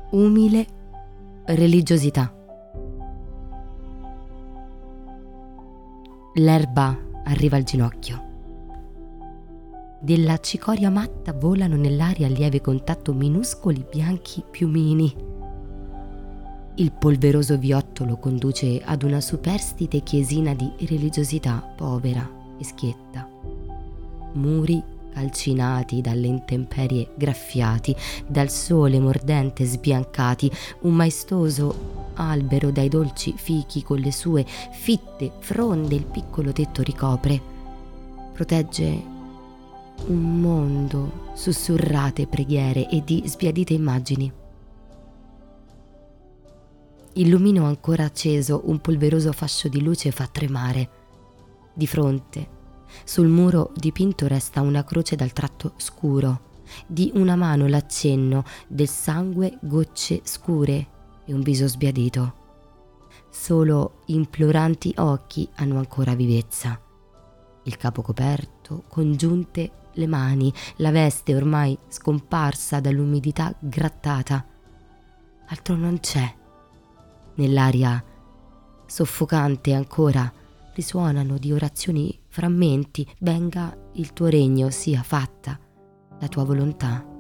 umile religiosità. L'erba arriva al ginocchio. Della cicoria matta volano nell'aria a lieve contatto minuscoli bianchi piumini. Il polveroso viottolo conduce ad una superstite chiesina di religiosità povera e schietta. Muri calcinati dalle intemperie graffiati, dal sole mordente sbiancati, un maestoso albero dai dolci fichi con le sue fitte fronde il piccolo tetto ricopre. Protegge un mondo, sussurrate preghiere e di sbiadite immagini. Il lumino ancora acceso, un polveroso fascio di luce fa tremare. Di fronte, sul muro dipinto resta una croce dal tratto scuro, di una mano l'accenno, del sangue gocce scure e un viso sbiadito. Solo imploranti occhi hanno ancora vivezza. Il capo coperto, congiunte le mani, la veste ormai scomparsa dall'umidità grattata. Altro non c'è. Nell'aria soffocante ancora risuonano di orazioni frammenti: venga il tuo regno, sia fatta la tua volontà.